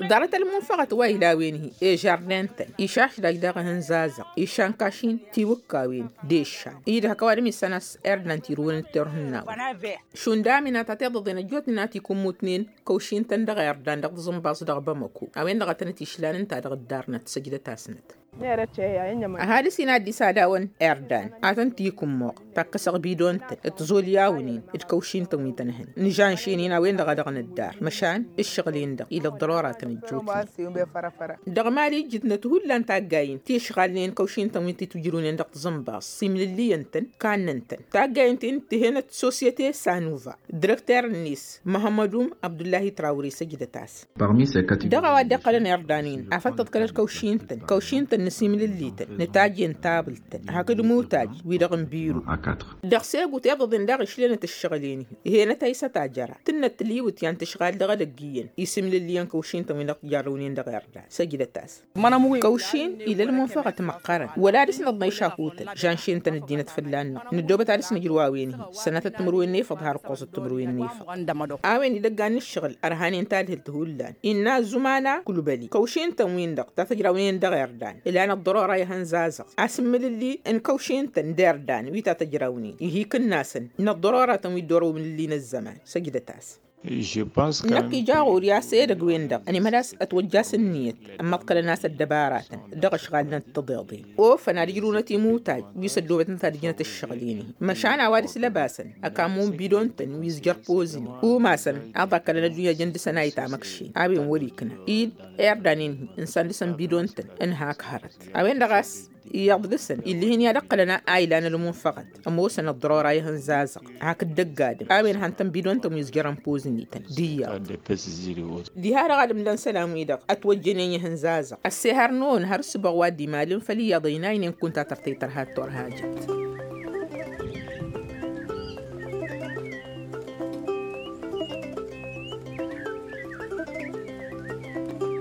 دارت المنفقة ويلا وينه جاردنتن إيشاش دايداغ هنزازا إيشان كاشين تيوكاوين ديشان إيدها كوارمي سنس إردن تيرون الترهناو شون دامنا تتضضين الجوتنا تيكون موتنين كوشين تندغ إردن دغ زنباص دغ بمكو أوين دغ تنتيشلان انتا دغ الدارنا تسجد تاسنت هذا سينا دي ساداون إردن آتن تيكم موق تاكسغ بيدون تزول ياونين الكوشين تميتنهن نجان شينين وين دغ الدار مشان الشغلين دغ إلى الضرورات الجوتين دغ مالي جدنا تهولان تاقاين تيشغالين كوشين تميتي تجرونين دغ زنباص سيمل اللي ينتن كان ننتن تاقاين تهنت سوسيتي سانوفا دركتور النيس محمدوم عبد الله تراوري سجد تاس دغ وادقلن إردانين أفتت كلت كوشين تن نسيمل اللي نتاجين تابلتن هكذا موتاج ويدغن بيرو دغ سيغو تيضضن دغ شلينة الشغليني هي نتايسة تاجرة تنت ليوت يان تشغال دغ دقيين يسيمل اللي كوشين تمين دغ جارونين دغ إردان سجد تاس كوشين إلى المنفقة مقارن ولا رسنا ضيشاكوتن جانشين تن الدينة فلان ندوبة عرسنا جرواويني سنة التمروين نيفض هارقوص التمروين نيفض آوين يدقان الشغل أرهانين تالهل تهولان إنا زمانا كل بالي كوشين تموين دغ تتجراوين دغ إردان إلا أنا الضرورة يهنزازق أسمل اللي إن كوشين تندير دان ويتا تجراوني يهيك الناس إن الضرورة تموي دورو من اللي نزمان سجد تاس نكي جاغو رياسة دقوين دق أني ملاس أتوجاس النيت أما تقل الناس الدبارات دق شغالنا التضيضي فانا رجلونتي موتاج ويسدوا بتنتا رجلنا الشغليني مشان عوارس لباسا أكامون بيدون تن ويزجر بوزيني وماسا أعطاك لنا الدنيا جند سناي تامكشي أبين وليكنا إيد إردانين إنسان لسان بيدون تن إنهاك هارت أبين دغاس يقدسن اللي هني دقلنا آيلان المنفقد أموسن الضرورة يهنزازق هاك الدقادم آمين هانتم بدون تم يزجران بوزنيتن دي هارا غالم لن سلام يدق أتوجنين يهنزازق السهر نون هرس بغواد دي مالين فلي يضينين كنت ترتيتر هات تور هاجت